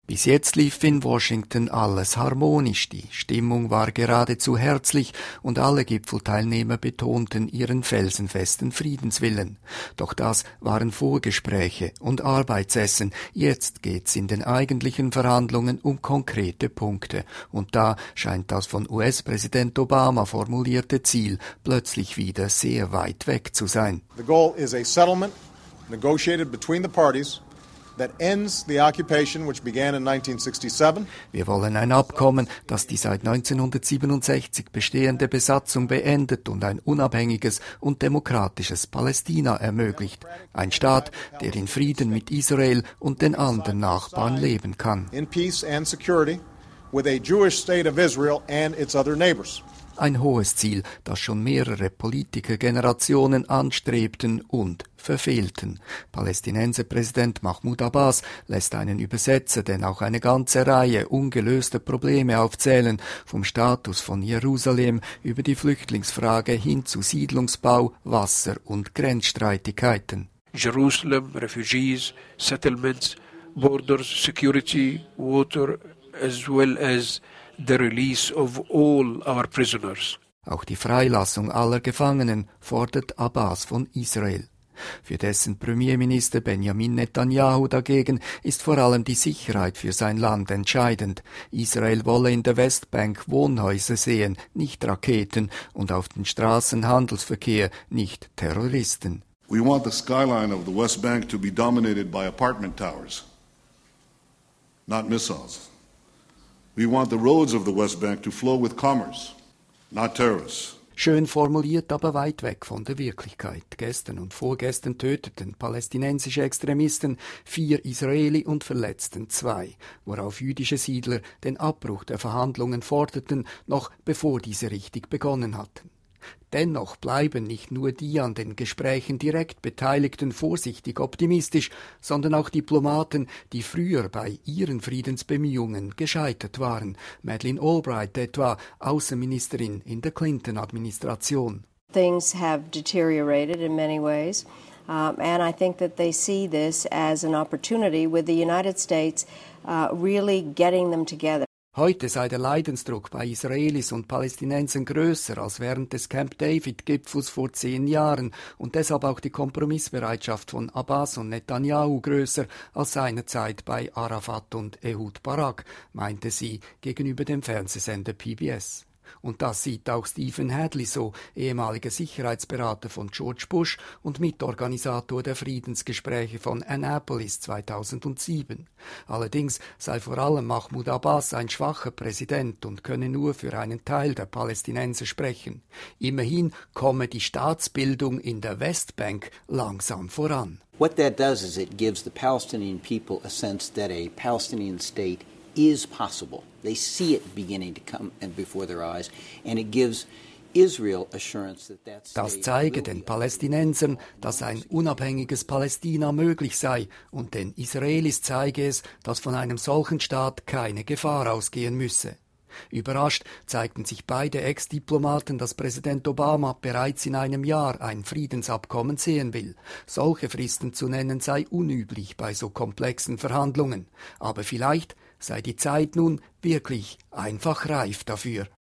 Bis jetzt lief in Washington alles harmonisch, die Stimmung war geradezu herzlich und alle Gipfelteilnehmer betonten ihren felsenfesten Friedenswillen. Doch das waren Vorgespräche und Arbeitsessen. Jetzt geht's in den eigentlichen Verhandlungen um konkrete Punkte. Und da scheint das von US-Präsident Obama formulierte Ziel plötzlich wieder sehr weit weg zu sein. The goal is a settlement negotiated between the parties that ends the occupation which began in 1967. Wir wollen ein Abkommen, das die seit 1967 bestehende Besatzung beendet und ein unabhängiges und demokratisches Palästina ermöglicht. Ein Staat, der in Frieden mit Israel und den anderen Nachbarn leben kann. In peace and security with a Jewish state of Israel and its other neighbors. Ein hohes Ziel, das schon mehrere Politikergenerationen anstrebten und verfehlten. Palästinenser Präsident Mahmoud Abbas lässt einen Übersetzer denn auch eine ganze Reihe ungelöster Probleme aufzählen, vom Status von Jerusalem über die Flüchtlingsfrage hin zu Siedlungsbau, Wasser- und Grenzstreitigkeiten. Jerusalem, refugees, settlements, borders, security, water, as well as the release of all our prisoners. Auch die Freilassung aller Gefangenen fordert Abbas von Israel. Für dessen Premierminister Benjamin Netanyahu dagegen ist vor allem die Sicherheit für sein Land entscheidend. Israel wolle in der Westbank Wohnhäuser sehen, nicht Raketen, und auf den Straßen Handelsverkehr, nicht Terroristen. We want the skyline of the West Bank to be dominated by apartment towers, not missiles. We want the roads of the West Bank to flow with commerce, not terrorists. Schön formuliert, aber weit weg von der Wirklichkeit. Gestern und vorgestern töteten palästinensische Extremisten 4 Israeli und verletzten 2, worauf jüdische Siedler den Abbruch der Verhandlungen forderten, noch bevor diese richtig begonnen hatten. Dennoch bleiben nicht nur die an den Gesprächen direkt Beteiligten vorsichtig optimistisch, sondern auch Diplomaten, die früher bei ihren Friedensbemühungen gescheitert waren. Madeleine Albright etwa, Außenministerin in der Clinton-Administration. Things have deteriorated in many ways, and I think that they see this as an opportunity with the United States really getting them together. Heute sei der Leidensdruck bei Israelis und Palästinensern größer als während des Camp David-Gipfels vor 10 Jahren und deshalb auch die Kompromissbereitschaft von Abbas und Netanyahu größer als seinerzeit bei Arafat und Ehud Barak, meinte sie gegenüber dem Fernsehsender PBS. Und das sieht auch Stephen Hadley so, ehemaliger Sicherheitsberater von George Bush und Mitorganisator der Friedensgespräche von Annapolis 2007. Allerdings sei vor allem Mahmoud Abbas ein schwacher Präsident und könne nur für einen Teil der Palästinenser sprechen. Immerhin komme die Staatsbildung in der Westbank langsam voran. What that does is it gives the Palestinian people a sense that a Palestinian state is possible. They see it beginning to come before their eyes, and it gives Israel assurance that that state Das zeige den Palästinensern, dass ein unabhängiges Palästina möglich sei, und den Israelis zeige es, dass von einem solchen Staat keine Gefahr ausgehen müsse. Überrascht zeigten sich beide Ex-Diplomaten, dass Präsident Obama bereits in einem Jahr ein Friedensabkommen sehen will. Solche Fristen zu nennen sei unüblich bei so komplexen Verhandlungen. Aber vielleicht sei die Zeit nun wirklich einfach reif dafür.